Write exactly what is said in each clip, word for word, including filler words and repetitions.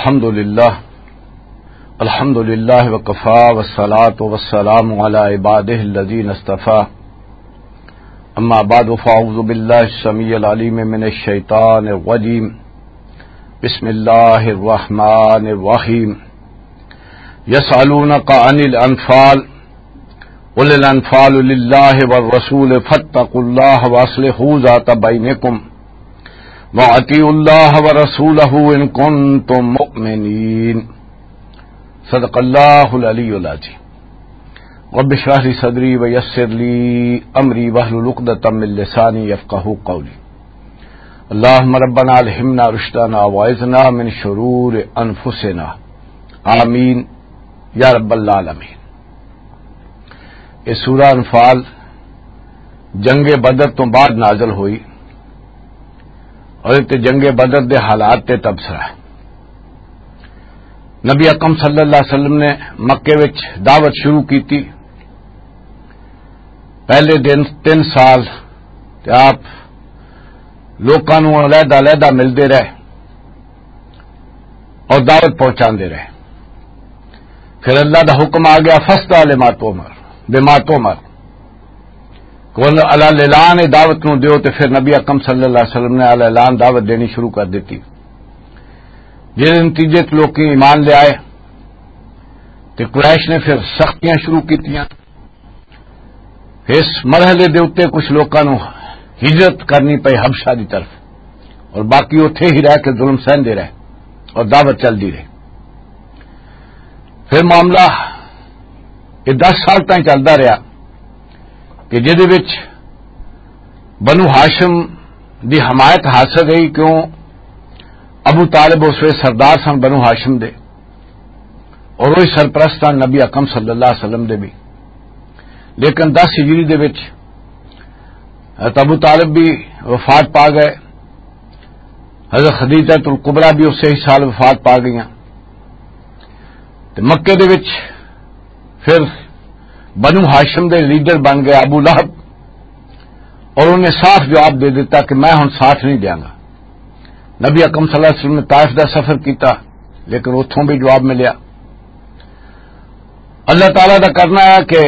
الحمد للہ الحمد للہ وکفا والصلاة والسلام علی عبادہ الذین اصطفی اما بعد فاعوذ باللہ السمیع العلیم من الشیطان الرجیم بسم اللہ الرحمن الرحیم یسألونک عن الانفال قل الانفال للہ والرسول فاتقوا اللہ واصلحوا ذات بینکم وَأَطِيعُوا اللَّهَ وَرَسُولَهُ إِن كُنتُم مُّؤْمِنِينَ صدق اللہ العلی العظیم رب اشرح لي صدری ويسر لي امری واحلل عقدۃ من لسانی یفقهوا قولی اللهم ربنا الہمنا رشدنا واعذنا من شرور انفسنا آمین یا رب العالمین۔ یہ سورہ انفال جنگ بدر تو بعد نازل ہوئی اور تے جنگ بدر دے حالات تے تبصرہ ہے۔ نبی اکرم صلی اللہ علیہ وسلم نے مکے وچ دعوت شروع کی تھی۔ پہلے دن تین سال تے آپ لوکاں نوں علیحدہ علیحدہ ملتے رہے اور دعوت پہنچاندے رہے۔ پھر اللہ دا حکم آ گیا فاصدع بما تؤمر بما تؤمر اللہ اعلان دعوت نو دیو تے پھر نبی اکرم صلی اللہ علیہ وسلم نے اعلان دعوت دینی شروع کر دیتی۔ جس نتیجے لوگ ایمان لے آئے تے قریش نے پھر سختیاں شروع کیتیاں۔ اس مرحلے دے اوتے کچھ لوکاں نو ہجرت کرنی پئی حبشہ دی طرف اور باقی اوتھے ہی رہ کے ظلم سہندے رہے اور دعوت چلدی رہی۔ پھر معاملہ یہ دس سال تک چلتا رہا کہ جہدے وچ بنو ہاشم دی حمایت حاصل رہی، کیوں ابو طالب اس وقت سردار سن بنو ہاشم دے اور وہی سرپرست سن نبی اکرم صلی اللہ علیہ وسلم دے بھی۔ لیکن دس ہجری دے وچ حضرت ابو طالب بھی وفات پا گئے، حضرت خدیجہ الکبریٰ بھی اسی ہی سال وفات پا گئیاں۔ تے مکے دے وچ پھر بنو ہاشم دے لیڈر بن گئے ابو لہب، اور انہیں صاف جواب دے دیتا کہ میں ہن ساتھ نہیں دیاں گا۔ نبی اکرم صلی اللہ علیہ وسلم نے طائف دا سفر کیتا لیکن اتھوں بھی جواب ملیا۔ اللہ تعالی دا کرنا ہے کہ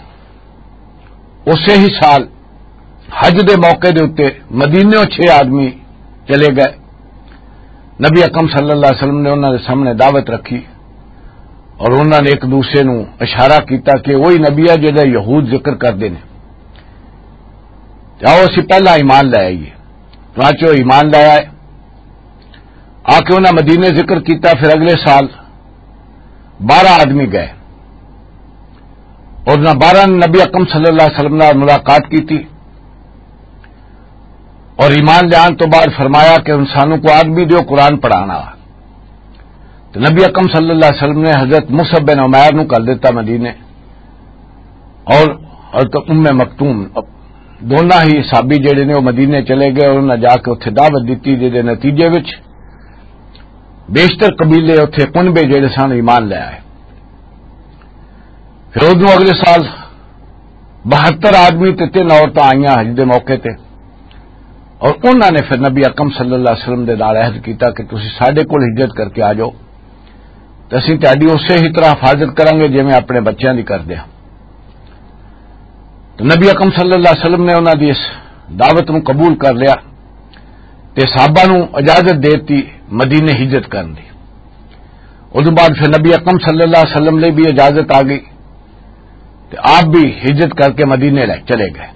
اسی ہی سال حج دے موقع دے اتے مدینے چھ آدمی چلے گئے۔ نبی اکرم صلی اللہ علیہ وسلم نے انہوں نے سامنے دعوت رکھی اور انہوں نے ایک دوسرے نو اشارہ کیتا کہ وہی نبی ہے جہاں یہود ذکر کرتے ہیں، جاؤ اسی پہلا ایمان لے آئیے۔ چنانچہ ایمان لے آئے، آ کے انہوں نے مدینے ذکر کیتا۔ پھر اگلے سال بارہ آدمی گئے اور انہوں بارہ نبی اکرم صلی اللہ علیہ وسلم نے ملاقات کی تھی اور ایمان لے آن تو بعد فرمایا کہ انسانوں کو آدمی دیو قرآن پڑھانا۔ تو نبی اکرم صلی اللہ علیہ وسلم نے حضرت مصعب بن عمیر نو کر دیتا مدینے، اور حضرت ام مکتوم دونوں ہی صحابی جڑے نے وہ مدینے چلے گئے اور انہوں نے جا کے اتنے دعوت دیتی، جہدے نتیجے وچ بیشتر قبیلے اتنے کنبے جڑے سن ایمان لے آئے۔ پھر ادو اگلے سال بہتر آدمی تے تین عورتیں آئیاں حج دے موقع تے، اور انہوں نے پھر نبی اکرم صلی اللہ علیہ وسلم دے نال عہد کیتا کہ تسی ساڈے کول ہجرت کر کے آ جاؤ تو اسی تہاڈی اسی ہی طرح حفاظت کریں گے جویں اپنے بچیاں دی کردے ہاں۔ تو نبی اکرم صلی اللہ علیہ وسلم نے انہوں دی اس دعوت نو قبول کر لیا تے صحابہ نو اجازت دیتی مدینے ہجرت کرن دی۔ اس بعد پھر نبی اکرم صلی اللہ علیہ وسلم نے بھی اجازت آ گئی تے آپ بھی ہجرت کر کے مدینے لے چلے گئے۔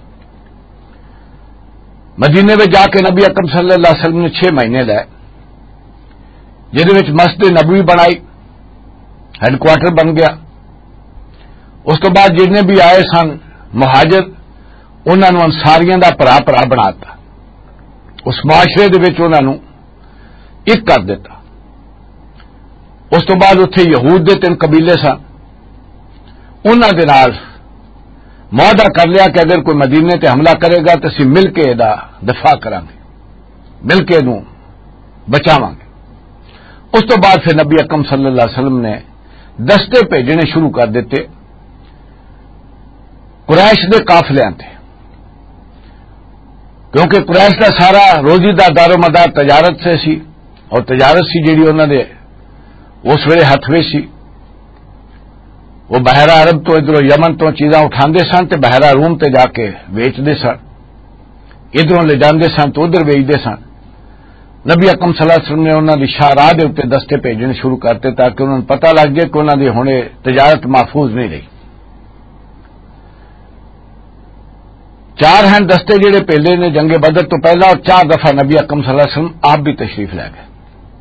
مدینے میں جا کے نبی اکرم صلی اللہ علیہ وسلم نے چھ مہینے لے، جہدے وچ مسجد نبوی بنائی، ہیڈ کوارٹر بن گیا۔ اس تو بعد جتنے بھی آئے سن مہاجر انہوں نے انصاریاں دا پرا پرا بناتا، اس معاشرے دے وچ انہوں نے ایک کر دیتا۔ اس تو بعد اتنے یہود دے تین قبیلے سن، انہوں دے نال معاہدہ کر لیا کہ اگر کوئی مدینے تے حملہ کرے گا تو اسی مل کے دا دفاع کریں گے، مل کے نو بچاواں گے۔ اس تو بعد پھر نبی اکرم صلی اللہ علیہ وسلم نے دستے بھیجنے شروع کر دیتے قریش دے قافلیاں تے، کیونکہ قریش کا سارا روزی دا دار و مدار تجارت سے سی، اور تجارت سی جیڑی انہوں نے اس ویلے ہتھوے سی، وہ بحیرہ عرب تو ادھر یمن تو چیزاں اٹھاندے سن تے بحیرہ روم تے جا کے ویچدے سن، ادھروں لے جاندے سن تو ادھر ویچدے سن۔ نبی اکرم صلی اللہ علیہ وسلم نے انہوں نے شاہراہ دے اتنے دستے بھیجنے شروع کرتے تاکہ انہوں نے پتہ لگ جائے کہ انہوں نے ہنے تجارت محفوظ نہیں رہی۔ چار ہیں دستے جڑے پہلے نے جنگ بدر تو پہلا، اور چار دفعہ نبی اکرم صلی اللہ علیہ وسلم آپ بھی تشریف لے گئے۔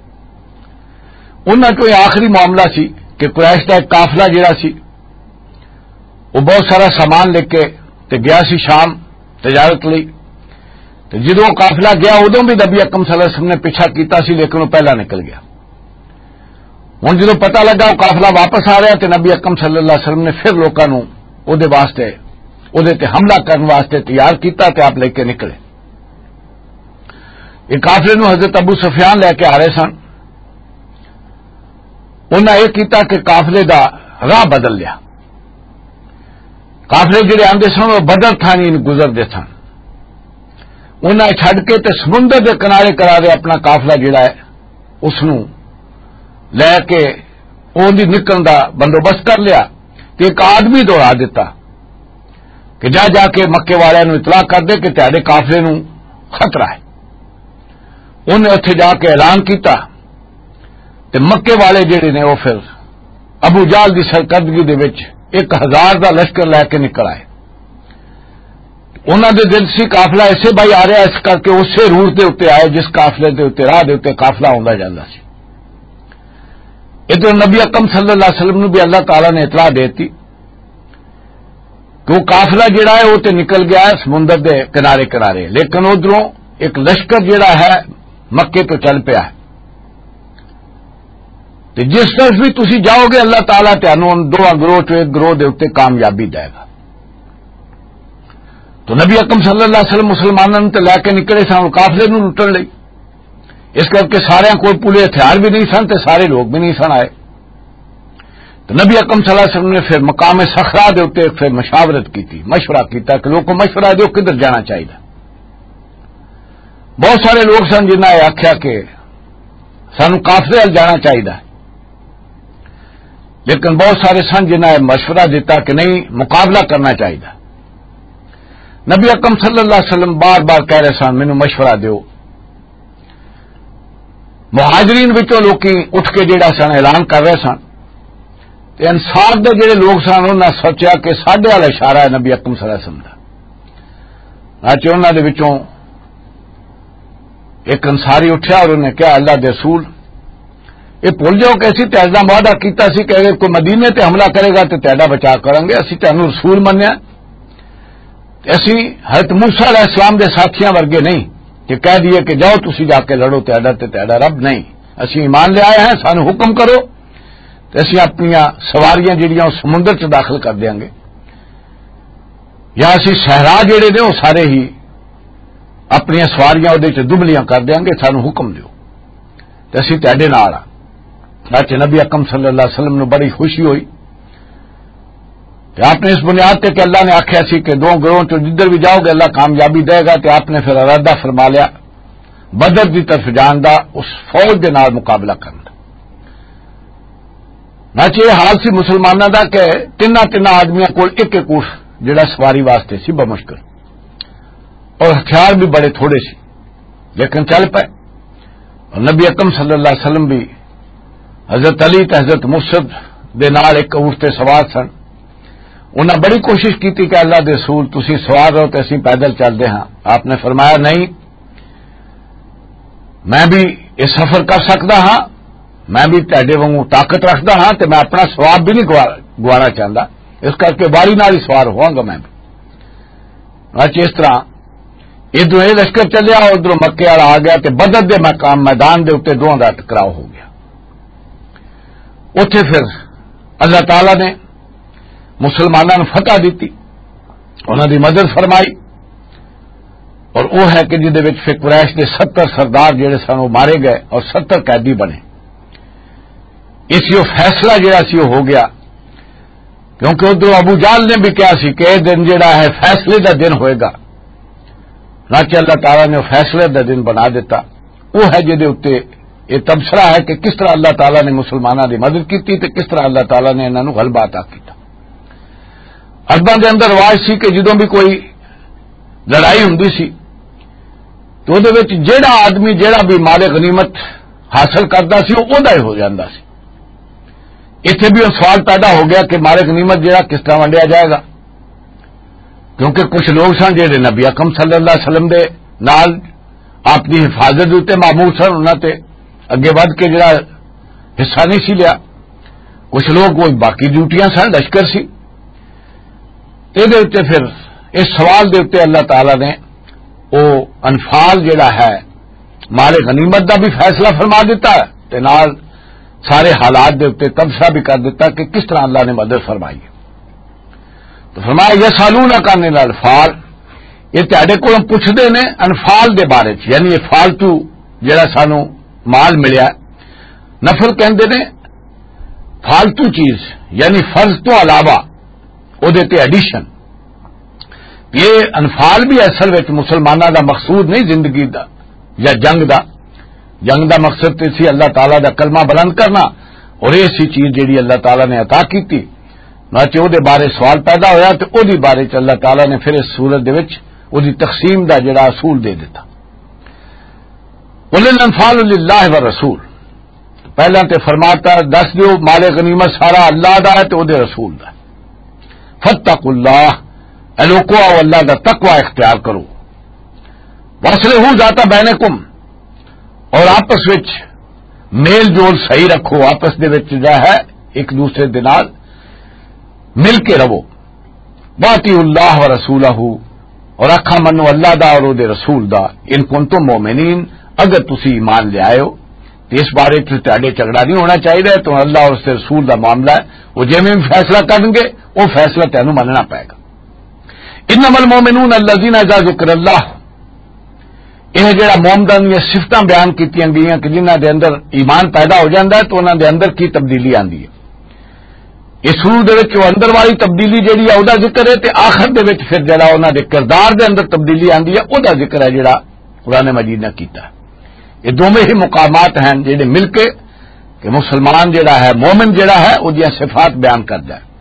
انہوں کو یہ آخری معاملہ سی کہ قریش کا ایک قافلہ جڑا سی وہ بہت سارا سامان لے کے تے گیا سی شام تجارت لئی، تو جدوں قافلہ گیا ادوں بھی نبی اکرم صلی اللہ علیہ وسلم نے پیچھا کیتا سی لیکن وہ پہلا نکل گیا۔ ہن جدوں پتہ لگا وہ قافلہ واپس آ رہا تے نبی اکرم صلی اللہ علیہ وسلم نے پھر لوکاں نوں اودے واسطے اودے تے حملہ کرنے واسطے تیار کیتا تے آپ لے کے نکلے۔ یہ قافلے نوں حضرت ابو سفیان لے کے آ رہے سن، انہاں یہ کیتا کہ قافلے دا راہ بدل لیا۔ قافلے جڑے آندے سن وہ بدر تھانی گزردے سن، انہیں چھڈ کے تے سمندر دے کنارے کنارے اپنا قافلہ جڑا ہے اس نوں لے کے اون دی نکلن دا بندوبست کر لیا تے ایک آدمی دوڑا دیتا کہ جا جا کے مکے والے نوں اطلاع کر دے کہ تہاڈے قافلے نوں خطرہ ہے۔ انہیں اتنے جا کے اعلان کیتا تے مکے والے جڑے نے وہ پھر ابو جہل دی سرکردگی دے وچ ایک ہزار دا لشکر لے کے نکل آئے۔ انہوں دے دل سی قافلہ ایسے بھائی آ رہا اس کر کے اسی روٹ دے اتنے آئے جس قافلے دے اتنے راہ دے اتنے قافلہ آندا جاندا سی۔ ادھر نبی اکرم صلی اللہ علیہ وسلم نو بھی اللہ تعالی نے اطلاع دیتی کہ وہ قافلہ جڑا ہے وہ تے نکل گیا ہے سمندر دے کنارے کنارے، لیکن ادھروں ایک لشکر جڑا ہے مکے تو چل پیا ہے، تے جس طرف بھی تسی جاؤ گے اللہ تعالیٰ تانوں دو گروہ چو ایک گروہ دے اتنے کامیابی دے گا۔ تو نبی اکرم صلی اللہ علیہ وسلم مسلمانوں تے لے کے نکلے سن قافلے نوں لٹن لئی، اس کر کے سارے کول پورے ہتھیار بھی نہیں سن تے سارے لوگ بھی نہیں سن آئے۔ تو نبی اکرم صلی اللہ علیہ وسلم نے پھر مقام صخرہ دے اتنے پھر مشاورت کی تھی، مشورہ کیتا کہ لوگوں مشورہ دیو کدھر جانا چاہیے۔ بہت سارے لوگ سن جنہاں نے آخیا کہ سانو قافلے ول جانا چاہیے، لیکن بہت سارے سن جنہاں نے مشورہ دیتا کہ نہیں مقابلہ کرنا چاہیے۔ نبی اکرم صلی اللہ علیہ وسلم بار بار کہہ رہے سن مینوں مشورہ دیو۔ مہاجرین وچوں لوکی اٹھ کے جڑا سن اعلان کر رہے سن، تے انصار دے جڑے لوگ سن انہوں نے سوچیا کہ ساڈے والا اشارہ ہے نبی اکرم صلی اللہ علیہ وسلم دا، اچھا انہوں دے وچوں ایک انصاری اٹھیا اور انہوں نے کہا اللہ دے رسول یہ بھول جاؤ کہ اسی تہذا معاہدہ کیتا سی کہ اگر کوئی مدینے تے حملہ کرے گا تو تہاڈا بچاؤ کریں گے، اسی تانوں رسول منیا، اسی حضرت موسیٰ علیہ السلام دے ساتھیاں ورگے نہیں کہ کہہ دیے کہ جاؤ تسی جا کے لڑو تہاڈا تے تہاڈا رب نہیں، اسی ایمان لے آئے ہیں سانو حکم کرو تے اسی اپنی سواریاں جڑیاں سمندر چ داخل کر دیاں گے، یا اسی صحرا جڑے نے وہ سارے ہی اپنی سواریاں وہ دبلیاں کر دیاں گے، سانو حکم دیو تے اسی تہاڈے نال آ۔ اچھا نبی اکرم صلی اللہ علیہ وسلم نے بڑی خوشی ہوئی کہ آپ نے اس بنیاد تے کہ اللہ نے آخیا سی کہ دو گروہ تو جدھر بھی جاؤ گے اللہ کامیابی دے گا، تے آپ نے پھر ارادہ فرما لیا بدر دی طرف جان دا، اس فوج دے نال مقابلہ کرنا۔ ناچے یہ حال سی مسلمانوں دا کہ تینا تینا آدمیاں کول ایک ایک اونٹ جڑا سواری واسطے سی بمشکل، اور ہتھیار بھی بڑے تھوڑے سی لیکن چل پائے۔ اور نبی اکرم صلی اللہ علیہ وسلم بھی حضرت علی تے حضرت مصعب دے نال ایک اونٹ تے سوار سن، انہاں بڑی کوشش کی کہ اللہ دے رسول تسی سوار رہو تے اسی پیدل چلدے ہاں، آپ نے فرمایا نہیں میں بھی یہ سفر کر سکتا ہاں، میں بھی تہاڈے وانگوں طاقت رکھدا ہاں تے میں اپنا ثواب بھی نہیں گوانا چاہتا، اس کر کے باری نال ہی سوار ہواں گا میں بھی۔ اچھا اس طرح ادھر یہ لشکر چلیا، ادھر مکے والا آ گیا تے بدر دے مقام میدان دے اتنے دونوں کا ٹکراؤ ہو گیا۔ اتے پھر اللہ تعالی نے مسلمانوں نے فتح دیتی، انہوں دی مدد فرمائی، اور وہ ہے کہ جہد پھر قریش کے ستر سردار جڑے سن وہ مارے گئے اور ستر قیدی بنے۔ اس یہ فیصلہ جڑا سی وہ ہو گیا، کیونکہ ادھر ابو جہل نے بھی کہا سی کہ یہ دن جڑا ہے فیصلے دا دن ہوئے گا، چنانچہ اللہ تعالیٰ نے فیصلے دا دن بنا دیتا، وہ ہے جہدے اتنے یہ تبصرہ ہے کہ کس طرح اللہ تعالیٰ نے مسلمانوں کی مدد کی تے کس طرح اللہ تعالیٰ نے انہوں غلبہ عطا کیتا۔ عرباں دے اندر رواج سی کہ جدوں بھی کوئی لڑائی ہوندی سی تو دے وچ جیڑا آدمی جیڑا بھی مال غنیمت حاصل کرتا سی وہ ادا ہی ہو جاتا سی۔ اتنے بھی سوال پیدا ہو گیا کہ مال غنیمت جیڑا کس طرح ونڈیا جائے گا، کیونکہ کچھ لوگ سن جہے نبی اکرم صلی اللہ علیہ وسلم دے نال آپ کی حفاظت اتنے معمور سن، انہوں نے اگے ود کے جڑا حصہ نہیں سی لیا۔ کچھ لوگ وہ باقی ڈیوٹیاں سن، لشکر سی۔ یہ پھر اس سوال دے اتنے اللہ تعالی نے وہ انفال جڑا ہے مال غنیمت دا بھی فیصلہ فرما دیتا ہے تے نال سارے حالات دے اتنے تبصرہ بھی کر دیتا کہ کس طرح اللہ نے مدد فرمائی ہے۔ تو فرمایا یسالونک عن الانفال، یہ تہاڈے کولوں پوچھدے نے انفال دے بارے چ، یعنی یہ فالتو جڑا سانو مال ملیا، نفل کہندے نے فالتو چیز یعنی فرض تو علاوہ او دے تے ایڈیشن۔ یہ انفال بھی اصل وچ مسلمانوں دا مقصود نہیں زندگی دا یا جنگ دا، جنگ دا مقصد تے سی اللہ تعالی دا کلمہ بلند کرنا، اور یہ سی چیز جیڑی اللہ تعالی نے عطا کیتی، ناچے او دے بارے سوال پیدا ہویا تے او دی بارے چ اللہ تعالی نے پھر اس صورت دے وچ او دی تقسیم دا جڑا اصول دے دیتا۔ قل الانفال للہ والرسول، پہلا تے فرماتا دس دیو مال غنیمت سارا اللہ دا ہے تے او دے رسول دا ہے۔ فاتقوا اللہ، اے لوگو آؤ اللہ دا تقوی اختیار کرو، واصلحوا ذات بینکم، اور آپس وچ میل جول صحیح رکھو، آپس دے وچ جو ہے ایک دوسرے دے نال مل کے رہو۔ واطیعوا اللہ ورسولہ، اور آکھا منو اللہ دا اور او دے رسول دا، ان کنتم مومنین، اگر تسی ایمان لے آئے ہو تو اس بارے تہاڈے جھگڑا نہیں ہونا چاہیے، تو اللہ اور اس کے رسول دا معاملہ ہے، وہ جویں بھی فیصلہ کرن گے وہ فیصلہ تینوں مننا پائے گا۔ انما المؤمنون الذین اذا ذکر اللہ، یہ جڑا مومدن یہ صفتاں بیان کیتیاں گئیاں کہ جنہاں دے اندر ایمان پیدا ہو جاندا ہے تو انہاں دے اندر کی تبدیلی آندی ہے۔ اس شروع دے وچ اندر والی تبدیلی جیڑی ہے اودا ذکر ہے تے آخر دے وچ پھر جڑا انہاں دے کردار دے اندر تبدیلی آندی ہے اودا ذکر ہے جڑا قرآن مجید نے کیتا ہے۔ یہ دونوں ہی مقامات ہیں جڑے مل کے کہ مسلمان جڑا ہے مومن جڑا ہے او دی صفات بیان کردا ہے۔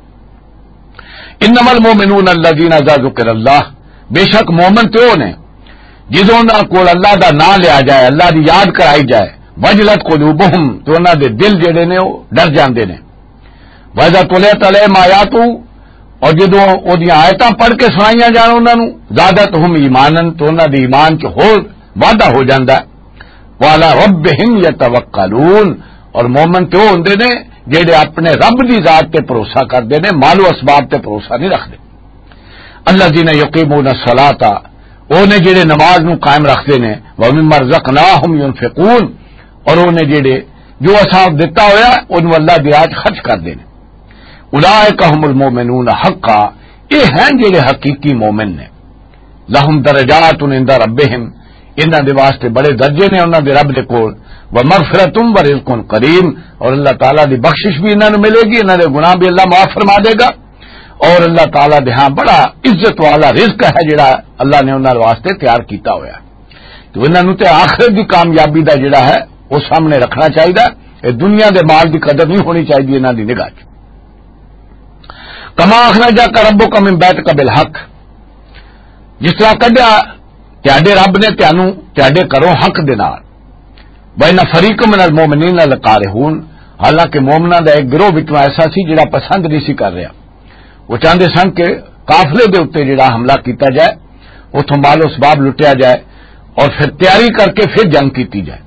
انما المؤمنون الذین اذا ذکر اللہ، بے شک مومن تے او نے جدوں انہاں کول اللہ دا نام لیا جائے، اللہ دی یاد کرائی جائے، وجلت قلوبہم، تو انہاں دے دل جڑے نے او ڈر جاندے نے۔ وَإِذَا تُلِيَتْ عَلَيْهِمْ آیَاتُهُ، اور جدوں او دی آیتاں پڑھ کے سنائیاں جان انہاں نوں، زادتہم ایمانا، تو انہاں دے ایمان چ ہور وعدہ ہو جاندا ہے۔ وَعَلَىٰ رَبِّهِمْ يَتَوَکَّلُونَ، اور مومن تے او ہوندے نے جڑے اپنے رب دی ذات تے بھروسہ کردے نے، مال و اسباب تے بھروسہ نہیں رکھدے۔ الذین یقیمون الصلاۃ، او نے جڑے نماز نو قائم رکھدے نے، وَمِمَّا رَزَقْنَاهُمْ يُنفِقُونَ، اور او نے جڑے جو اساں دتا ہویا اونوں اللہ دی راہ خرچ کردے نے۔ اولئک هم المؤمنون حقا، یہ ہیں جڑے حقیقی مومن نے۔ لہم درجات عند ربہم، انہاں دے واسطے بڑے درجے نے انہاں دے رب دے کول، ومغفرۃ ورزق کریم، اور اللہ تعالیٰ دی بخشش بھی انہاں نوں ملے گی، انہاں دے گناہ بھی اللہ معاف فرما دے گا، اور اللہ تعالیٰ دے ہاں بڑا عزت والا رزق ہے جڑا اللہ نے انہاں واسطے تیار کیتا ہویا ہے۔ تو انہاں نوں تے آخرت دی کامیابی دا جڑا ہے وہ سامنے رکھنا چاہیے، اے دنیا دے مال دی قدر نہیں ہونی چاہیے انہاں دی نگاہ چ۔ کما اخرجک ربک من بیتک بالحق، جس طرح کڈیا تہاڈے رب نے تانوں تہاڈے گھروں حق دے نال، وَإِنَّ فَرِيقًا مِنَ الْمُؤْمِنِينَ لَكَارِهُونَ، حالانکہ مومناں دا ایک گروہ وچوں ایسا سی جڑا پسند نہیں سی کر رہا، وہ چاہتے سن کہ قافلے دے اوتے جڑا حملہ کیتا جائے، اتوں مال و اسباب لٹیا جائے اور پھر تیاری کر کے پھر جنگ کیتی جائے۔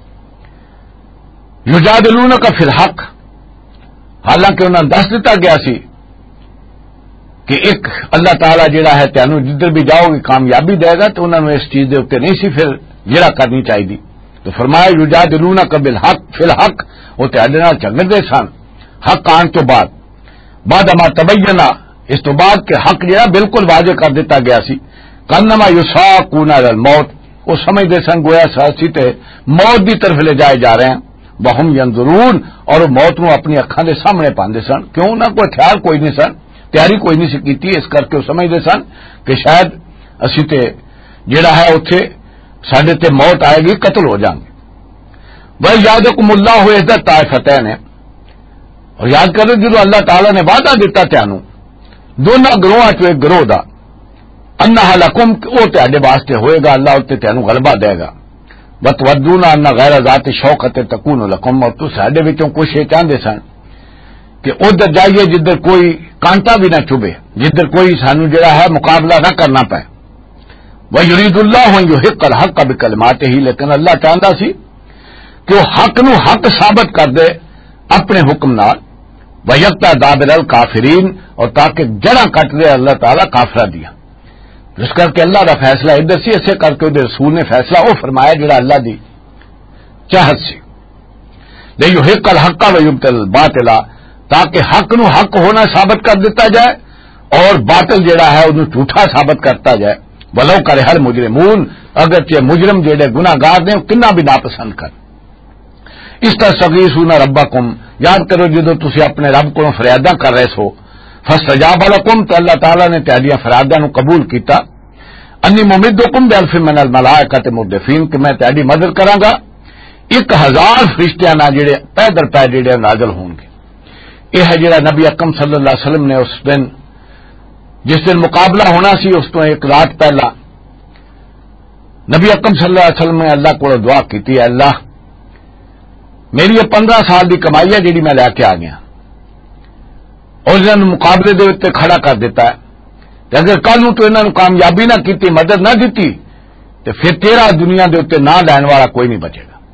یجادلونک فی الحق، حالانکہ انہاں دس دتا گیا سی کہ ایک اللہ تعالیٰ جڑا ہے تینوں جدھر بھی جاؤ گے کامیابی دے گا، تو انہوں نے اس چیز دے اوتے نہیں سی پھر جڑا کرنی چاہیے۔ تو فرمایا یجادلونک بالحق فی الحق، وہ تہاڈے نال جھگڑدے سن حق آن تو بعد، بعد ما تبینہ، اس تو بعد کہ حق جڑا بالکل واضح کر دیتا گیا سی، کانما یساقون الی الموت، وہ سمجھدے سن گویا ساسی تے موت دی طرف لے جائے جا رہے ہیں، وہم ینظرون، اور موت نو اپنی اکھاں دے سامنے پاندے سن، کیوں نہ کوئی ہتھیار کوئی نہیں سن، تیاری کوئی نہیں سی کیتی، اس کر کے وہ سمجھدے سن کہ شاید اسی تے جڑا ہے اوتھے ساڈے تے موت آئے گی، قتل ہو جائیں گے۔ وَيَعْدُكُمُ اللَّهُ إِحْدَى الطَّائِفَتَيْنِ، اور یاد کرو جدو اللہ تعالیٰ نے وعدہ دیتا تینوں دونوں گروہاں چوں ایک گروہ دا، انہا لکم او تہاڈے واسطے ہوئے گا، اللہ تے تینوں غلبہ دے گا، وتودون ان غیر ذات شوکت تکون لکم، اور تو ساڈے وچوں کچھ یہ چاہندے سن کہ ادھر جائیے جدھر کوئی کانٹا بھی نہ چبھے، جدھر کوئی سانو جڑا ہے مقابلہ نہ کرنا پائے۔ وَيُرِيدُ اللَّهُ أَن يُحِقَّ الْحَقَّ بِكَلِمَاتِهِ، لیکن اللہ چاہتا سی کہ وہ حق نو حق ثابت کر دے اپنے حکم نال، وَيَقْطَعَ دَابِرَ الْكَافِرِينَ، اور تاکہ جڑاں کٹ دے اللہ تعالیٰ کافراں دیا۔ جس کر کے اللہ دا فیصلہ ادھر سی، ایسے کر کے ادھر رسول نے فیصلہ وہ فرمایا جڑا اللہ دی چاہت سی۔ لِيُحِقَّ الْحَقَّ وَيُبْطِلَ الْبَاطِلَ، تاکہ حق نو حق ہونا ثابت کر دیتا جائے اور باطل جڑا ہے انہوں جھوٹا ثابت کرتا جائے، ولو کرہ المجرمون، اگرچہ مجرم جڑے گناہگار نے کنہ بھی ناپسند کر۔ استغیثون ربکم، یاد کرو جدو تسی اپنے رب کو فریاداں کر رہے سو، فاستجاب لکم، تو اللہ تعالیٰ نے تہاڈیاں فریاداں نو قبول کیتا، انی ممدکم بالف من الملائکۃ مردفین، کہ میں تہاڈی مدد کراں گا ایک ہزار فرشتیاں نہ جڑے پے در پے جڑے نازل ہون گے۔ یہ ہے جڑا نبی اکرم صلی اللہ علیہ وسلم نے اس دن جس دن مقابلہ ہونا سی اس تو ایک رات پہلا نبی اکرم صلی اللہ علیہ وسلم نے اللہ کو دعا کی، اللہ میری یہ پندرہ سال دی کمائی ہے جیڑی میں لے کے آ گیا، اور انہوں نے مقابلے دے اتنے کھڑا کر دیتا ہے، کہ اگر کل تو انہوں نے کامیابی نہ کی، مدد نہ دیتی، تو پھر تیرا دنیا دے اتنے نہ لین والا کوئی نہیں بچے گا۔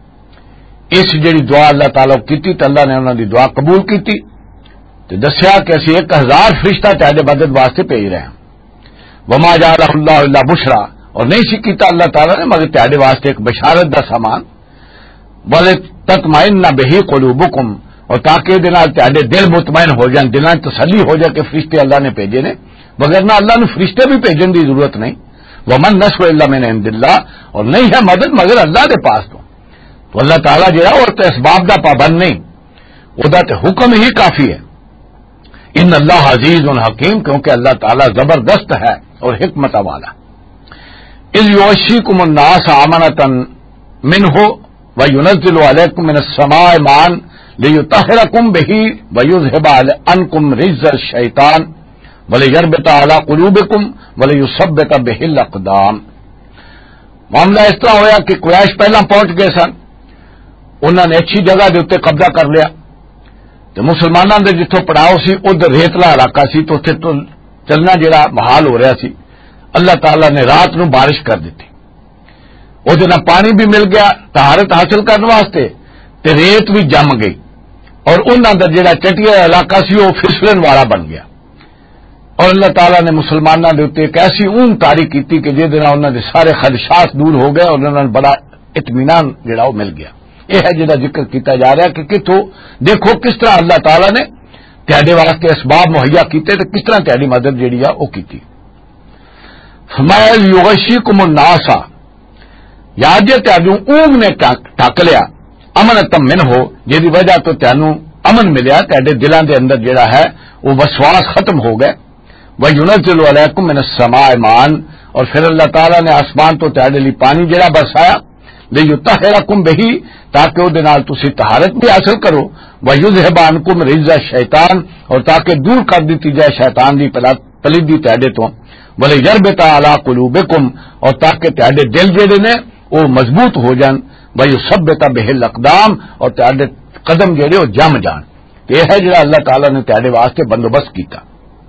اس جیڑی دعا اللہ تعالیٰ کی تھی تو اللہ نے انہوں دی دعا قبول کی تھی، تو دسیا کہ اسی ایک ہزار فرشتہ تہاڈے مدد واسطے بھیج رہے ہیں۔ وما جعلہ اللہ الا بشرا، اور نہیں سی کیتا اللہ تعالیٰ نے مگر تہاڈے واسطے ایک بشارت دا سامان، وَلِتَطْمَئِنَّ بِهِ قُلُوبُكُمْ، اور تاکہ دے نال تہاڈے دل مطمئن ہو جان، دلاں تسلی ہو جائے کہ فرشتے اللہ نے بھیجے نے، مگر نہ اللہ نے فرشتے بھی بھیجن دی ضرورت نہیں۔ وَمَن نَّصْرُ إِلَّا مِنْ عِندِ اللَّهِ، اور نہیں ہے مدد مگر اللہ دے پاس تو۔ تو اللہ تعالیٰ جو ہے وہ تے اسباب دا پابند نہیں، وہ دا تے حکم ہی کافی ہے۔ ان اللہ عزیز حکیم، کیونکہ اللہ تعالیٰ زبردست ہے اور حکمت والا۔ اذ یغشیکم الناس امنۃ منہ وینزل علیکم من السماء ماء لیطہرکم بہ ویذھب عنکم رجز الشیطان ولیربط علی قلوبکم ولیثبت بہ الاقدام۔ معاملہ اس طرح ہوا کہ قریش پہلا پہنچ گئے سن، انہوں نے اچھی جگہ دے اتنے قبضہ کر لیا، تو مسلمانوں دے جتوں پڑاؤ سی ادھر ریتلا علاقہ سی، تو اتنے تو چلنا جڑا محال ہو رہا سی۔ اللہ تعالیٰ نے رات نو بارش کر دیتی، وہ نہ پانی بھی مل گیا طہارت حاصل کرنے واسطے، تے ریت بھی جم گئی، اور انہوں دا جڑا چٹیا علاقہ سی وہ پھسلن والا بن گیا، اور اللہ تعالیٰ نے مسلمانوں کے اتنے ایک ایسی اون تاری کی کہ جہد انہوں نے سارے خدشات دور ہو گئے اور انہوں نے بڑا اطمینان جڑا وہ مل گیا۔ یہ ہے جہاں ذکر کیتا جا رہا ہے کہ کتوں دیکھو کس طرح اللہ تعالیٰ نے تہاڈے واسطے اسباب مہیا کیتے تے کس طرح تہاڈی مدد جڑی ہے وہ کیتی۔ فرمایا یغشیکم الناس، یاد جے تہاڈوں اونگ نے ٹک لیا، امنۃ منہ، جہدی وجہ تو تہانوں امن ملیا، تہاڈے دلاں دے اندر جڑا ہے وہ وسواس ختم ہو گئے۔ وَيُنَزِّلُ عَلَيْكُم مِّنَ السَّمَاءِ مَاءً، اور پھر اللہ تعالیٰ نے آسمان تو تہاڈے لیے پانی جڑا برسایا، لِيُطَہِّرَكُم بِهِ، تاکہ وہ دے نال تسی طہارت بھی حاصل کرو، وَيُذْهِبَ عَنكُم رِجْزَ الشَّيْطَانِ، اور تاکہ دور کر دیتی جائے شیطان دی پلیدی تہاڈے تو، وَلِيَرْبِطَ عَلَىٰ قُلُوبِكُمْ، اور تاکہ تہاڈے دل جڑے نے وہ مضبوط ہو جان، وَيُثَبِّتَ بِهِ الْأَقْدَامَ، اور تہاڈے قدم جڑے وہ جم جان۔ یہ ہے جڑا اللہ تعالیٰ نے تہاڈے واسطے بندوبست کیتا۔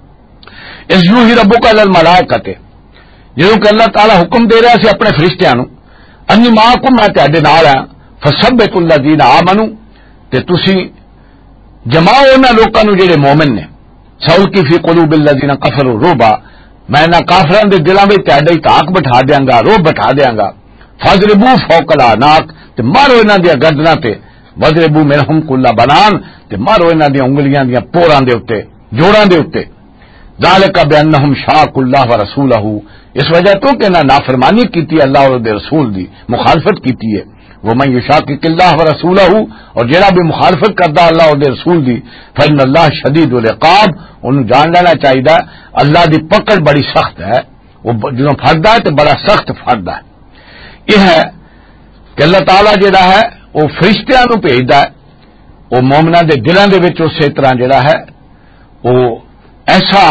اس یوحی ربک الی الملائکۃ، جدوں کہ اللہ تعالیٰ حکم دے رہا سی اپنے فرشتیاں نو، انی معکم، میں تہاڈے نال ہاں، فثبتوا الذین آمنوا، تے تسی جماؤ انہاں لوکاں نو جڑے مومن نے، سألقی فی قلوب الذین کفروا الرعب، میں انہاں کافراں دے دلاں وچ تہاڈے طاق بٹھا دیاں گا، روب بٹھا دیاں گا، فاضربوا فوق الاعناق، تے مارو انہاں دی گردناں تے، وضربوا منہم کل بنان، تے مارو انہاں دی انگلیاں دی پوراں دے اوتے، جوڑاں دے اوتے۔ ذالک بانہم شاقوا اللہ ورسولہ، اس وجہ تو کہ نہ نافرمانی کیتی اللہ اور دے رسول دی، مخالفت کیتی ہے۔ ومن یشاقق اللہ ورسولہ، اور جڑا بھی مخالفت کردا اللہ اور دے رسول دی، فإن اللہ شدید العقاب، انہوں جان لینا چاہیے اللہ دی پکڑ بڑی سخت ہے، وہ جدوں پھڑدا ہے تو بڑا سخت پھڑدا ہے۔ یہ ہے کہ اللہ تعالیٰ جڑا ہے وہ فرشتیاں نو بھیجدا ہے، وہ مومناں دے دلاں دے وچ اسی طرح جڑا ہے وہ ایسا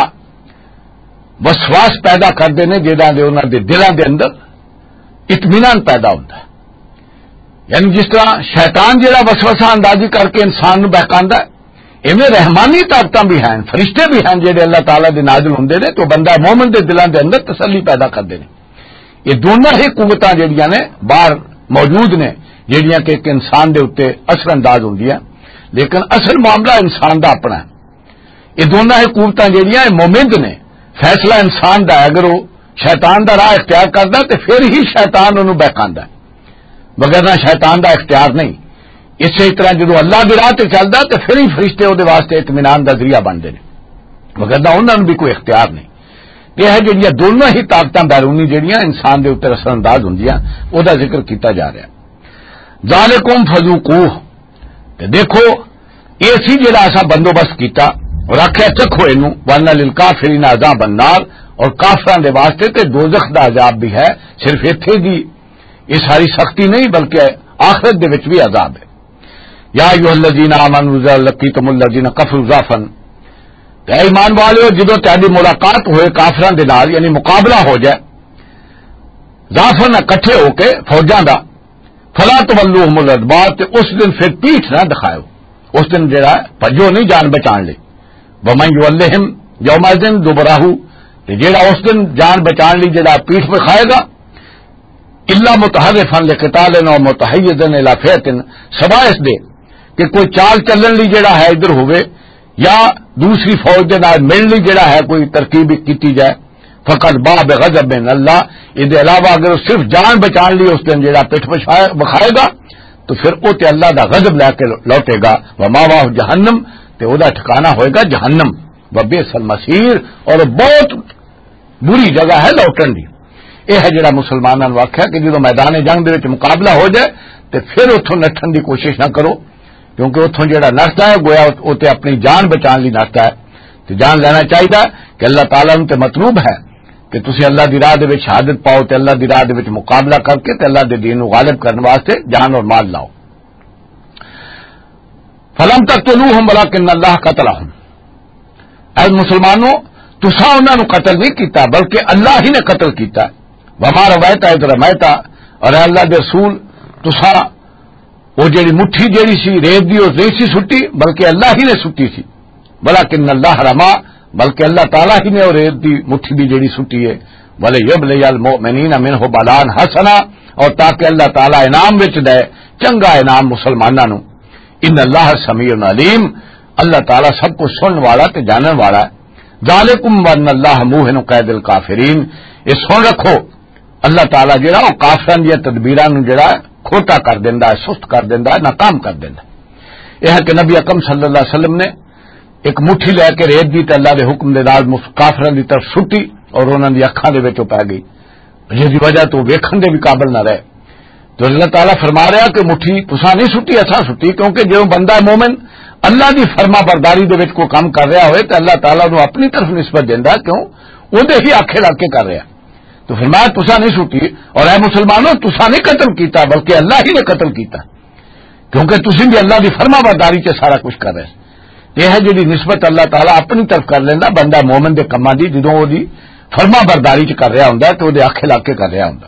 وسواس پیدا کردے نے جہاں دے انہاں دے دلاں دے اندر اطمینان پیدا ہوتا ہے. یعنی جس طرح شیطان جہاں وسوسہ اندازی کر کے انسان نو بہکاندا ہے، ایویں رحمانی طاقتاں بھی ہیں، فرشتے بھی ہیں جہے اللہ تعالیٰ دے نازل ہوندے نے تو بندہ مومن دے دلاں دے اندر تسلی پیدا کردے نے. یہ دونوں ہی قوتاں جہاں نے باہر موجود نے جہاں کہ ایک انسان دے اوتے اثر انداز ہوندیاں، لیکن اصل معاملہ انسان دا اپنا ہے. یہ دونوں ہی قوتاں جہاں مومند نے، فیصلہ انسان دا ہے. اگر وہ شیطان دا راہ اختیار کردا تو پھر ہی شیطان انہوں بہکاندا ہے، وگرنہ شیطان دا اختیار نہیں. اسی طرح جدو اللہ دی راہ تے چلدا تو پھر ہی فرشتے وہ واسطے اطمینان دا ذریعہ بنتے ہیں، وگرنہ انہوں نے بھی کوئی اختیار نہیں. یہ ہے جہاں دونوں ہی طاقتاں بیرونی جہاں انسان دے اوپر اثر انداز ہوندیاں، وہ دا ذکر کیتا جا رہا ہے. ذالکم فذوقوہ، تے دیکھو یہ سی جڑا ایسا بندوبست کیتا اور آخیا چکھو اینو، وَأَنَّ لِلْكَافِرِينَ عَذَابَ النَّارِ، اور کافراں دے واسطے تے دوزخ دا عذاب بھی ہے. صرف ایتھے دی یہ ساری سختی نہیں بلکہ آخرت دے وچ بھی عذاب ہے. یا ایھا الذین آمنوا اذا لقیتم الذین کفروا زحفا، تے ایمان والو جدوں تہاڈی ملاقات ہوئے کافراں دے نال، یعنی مقابلہ ہو جائے زحفاً اکٹھے ہو کے فوجاں دا، فلا تولوہم الادبار، تے اس دن پھر پیٹھ نہ دکھاؤ. اس دن جڑا بھجو نہیں جان بچان لے. ومن یولہم یومئذ دبرہ، تے جڑا اس دن جان بچان لی جڑا پیٹھ دکھائے گا، الا متحرفا لقتال او متحیزا الی فئۃ، سوائے اس دے کہ کوئی چال چلن لی جڑا ہے ادھر ہوئے یا دوسری فوج دے نال ملن لی جڑا ہے کوئی ترکیب کیتی جائے، فقط باء بغضب من اللہ، اس دے علاوہ اگر صرف جان بچان لی اس دن جڑا پیٹھ بکھائے گا تو پھر او تے اللہ دا غضب لے کے لوٹے گا. وماواہ جہنم، تے او دا ٹھکانہ ہوئے گا جہنم. وبئس المصیر، اور بہت بری جگہ ہے لوٹن دی. یہ ہے جڑا مسلمانوں نے آخیا کہ جدو میدان جنگ دے وچ مقابلہ ہو جائے تو پھر اتوں نٹن دی کوشش نہ کرو، کیونکہ اتوں جڑا نستا ہے گویا وہ تے اپنی جان بچان لی نستا ہے. تو جان لینا چاہیے کہ اللہ تعالیٰ تے مطلوب ہے کہ تسی اللہ دی راہ دے وچ شہادت پاؤ تے اللہ دی راہ دے وچ مقابلہ کر کے تے اللہ دے دین نو غالب کرنے واسطے جان اور مال لاؤ. فلم تقتلوہم ولکن اللہ قتلہم، اے مسلمانوں تساں انہاں نو قتل نہیں کیتا بلکہ اللہ ہی نے قتل کیتا. وما روایتا اذ رمیتا، اور اے اللہ دے رسول تساں وہ جڑی مٹھی جڑی سی ریت دی وہ نہیں سی سٹی بلکہ اللہ ہی نے سٹی سی. ولکن اللہ رما، بلکہ اللہ تعالیٰ ہی نے وہ ریت دی مٹھی بھی جڑی سٹی ہے. وَلِيَبْلِيَ الْمُؤْمِنِينَ مِنْهُ بَلَاءً حَسَنًا، اور تاکہ اللہ تعالیٰ انعام وچ دے چنگا انعام مسلماناں نو. ان اللہ سمیع علیم، اللہ تعالیٰ سب کو سنن والا تے جانن والا ہے. ذالکم وَأَنَّ اللَّهَ مُوهِنُ كَيْدِ الْكَافِرِينَ، یہ سن رکھو اللہ تعالیٰ جڑا وہ کافراں دی تدبیراں نو جڑا کھوٹا کر دیندا ہے، سست کر دیندا ہے، ناکام کر دیندا ہے. یہ ہے کہ نبی اکرم صلی اللہ علیہ وسلم نے ایک مٹھی لے کے ریت دی تے اللہ دے حکم دے نال کافراں دی طرف سٹی اور انہاں دی اکھاں دے وچ پے گئی، جس دی وجہ تو ویکھن دے بھی قابل نہ رہے. تو اللہ تعالیٰ فرما رہا کہ مٹھی تساں نہیں سٹی اساں سٹی، کیونکہ جو بندہ مومن اللہ دی فرما برداری دے وچ کوئی کام کر رہا ہوئے تو اللہ تعالیٰ نو اپنی طرف نسبت دیندا، کیوں اودے ہی آکھے لگ کے کر رہا. تو فرمایا تساں نہیں سٹی، اور اے مسلمانوں تساں نہیں قتل کیتا بلکہ اللہ ہی نے قتل کیتا، کیونکہ تسی بھی اللہ دی فرما برداری سے سارا کچھ کر رہے. یہ ہے جڑی نسبت اللہ تعالیٰ اپنی طرف کر لینا بندہ مومن دے کماں دی، جدوں وہ دی فرما برداری چ کر رہا ہوندا تو وہ آکھے لگ کے کر رہا ہوندا.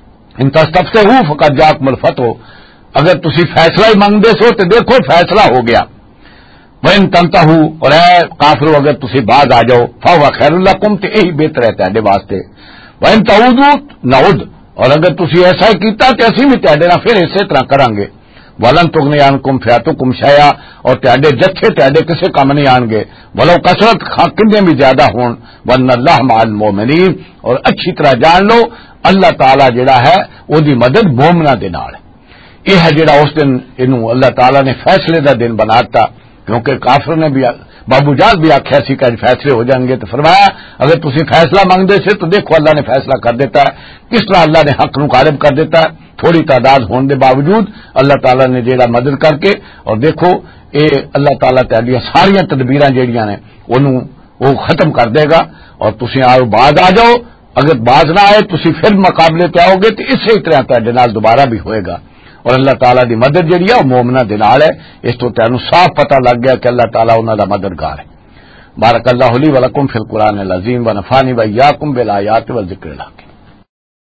ان تستفتحوا فقد جاءکم الفتح، اگر تسی فیصلہ ہی منگدے سو تو دیکھو فیصلہ ہو گیا. وَإِن تَنْتَهُوا، اور اے کافرو اگر تسی باز آ جاؤ، فَهُوَ خَيْرٌ لَكُمْ، تے یہی بہتر ہے تہاڈے واسطے. وَإِن تَعُودُوا نَعُدْ، اور اگر تسی ایسا ہی کیتا تے اسی بھی تہاڈے نال پھر اسی طرح کریں گے. وَلَن تُغْنِيَ عَنْكُمْ فِئَتُكُمْ شَيْئًا، اور تہاڈے جتھے تہاڈے کسے کم نہیں آن گے، ولو کثرت کنے بھی زیادہ ہون. وَأَنَّ اللَّهَ مَعَ الْمُؤْمِنِينَ، اور اچھی طرح جان لو اللہ تعالیٰ جڑا ہے وہ دی مدد مومناں دے نال. یہ ہے جڑا اس دن انہوں اللہ تعالیٰ نے فیصلے دا دن بناتا، کیونکہ کافر نے بھی بابو جال بھی آخیا سی کہ فیصلے ہو جائیں گے. تو فرمایا اگر تسی فیصلہ مانگدے سے تو دیکھو اللہ نے فیصلہ کر دیتا ہے، کس طرح اللہ نے حق نو غالب کر دیتا ہے. تھوڑی تعداد ہونے دے باوجود اللہ تعالیٰ نے جیڑا مدد کر کے، اور دیکھو اے اللہ تعالیٰ تہاڈیاں ساریاں تدبیراں جیڑیاں نے انہوں وہ ختم کر دے گا. اور تسی آؤ باز آ جاؤ، اگر باز نہ آئے تسی پھر مقابلے پہ آؤ گے تو اسی طرح تہاڈے نال دوبارہ بھی ہوئے گا. اور اللہ تعالیٰ دی مدد جڑی ہے وہ مومناں دے نال ہے. اس تو تینوں صاف پتہ لگ گیا کہ اللہ تعالیٰ انہاں دا مددگار ہے. بارک اللہ لی ولکم فی القرآن العظیم ونفعنی وإیاکم بالآیات والذکر الحکیم.